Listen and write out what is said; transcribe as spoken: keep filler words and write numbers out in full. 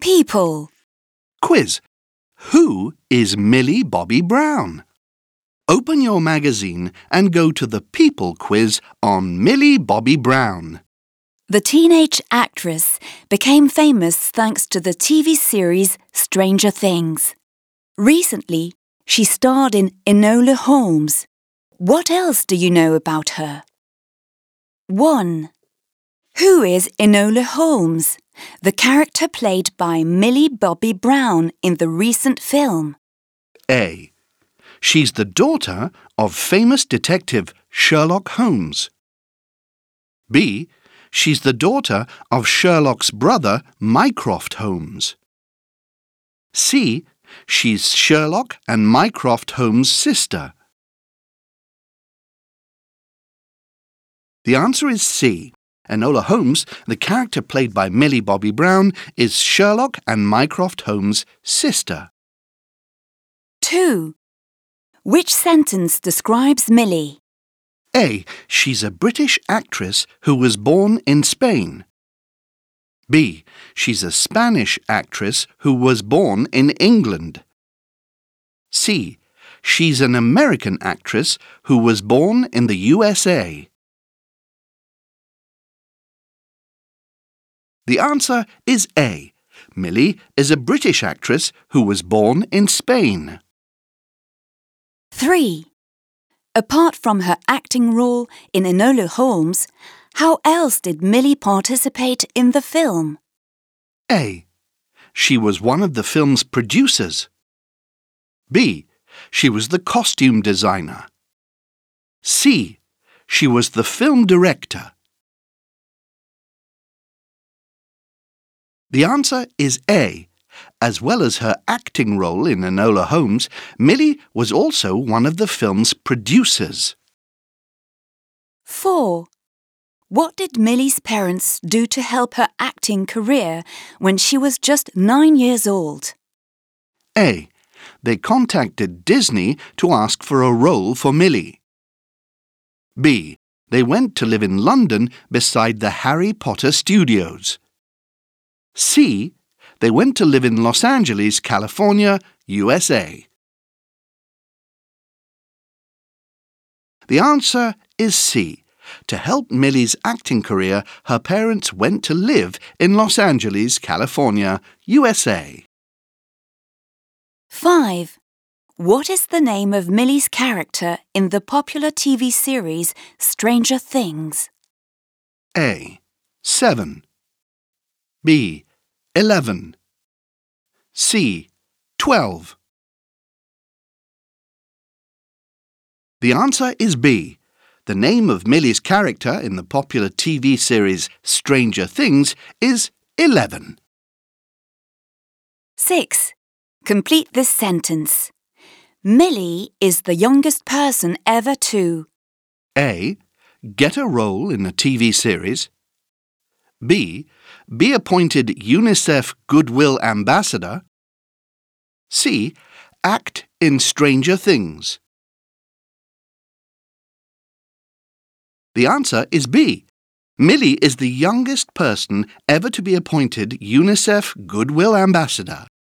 People. Quiz. Who is Millie Bobby Brown? Open your magazine and go to the People quiz on Millie Bobby Brown. The teenage actress became famous thanks to the T V series Stranger Things. Recently, she starred in Enola Holmes. What else do you know about her? one. Who is Enola Holmes, the character played by Millie Bobby Brown in the recent film? A. She's the daughter of famous detective Sherlock Holmes. B. She's the daughter of Sherlock's brother Mycroft Holmes. C. She's Sherlock and Mycroft Holmes' sister. The answer is C. Enola Holmes, the character played by Millie Bobby Brown, is Sherlock and Mycroft Holmes' sister. two. Which sentence describes Millie? A. She's a British actress who was born in Spain. B. She's a Spanish actress who was born in England. C. She's an American actress who was born in the U S A. The answer is A. Millie is a British actress who was born in Spain. three. Apart from her acting role in Enola Holmes, how else did Millie participate in the film? A. She was one of the film's producers. B. She was the costume designer. C. She was the film director. The answer is A. As well as her acting role in Enola Holmes, Millie was also one of the film's producers. four. What did Millie's parents do to help her acting career when she was just nine years old? A. They contacted Disney to ask for a role for Millie. B. They went to live in London beside the Harry Potter studios. C. They went to live in Los Angeles, California, U S A. The answer is C. To help Millie's acting career, her parents went to live in Los Angeles, California, U S A. five. What is the name of Millie's character in the popular T V series Stranger Things? A. Seven. B. Eleven. C. Twelve. The answer is B. The name of Millie's character in the popular T V series Stranger Things is Eleven. six. Complete this sentence. Millie is the youngest person ever to A. Get a role in a T V series. B. Be appointed UNICEF Goodwill Ambassador. C. Act in Stranger Things. The answer is B. Millie is the youngest person ever to be appointed UNICEF Goodwill Ambassador.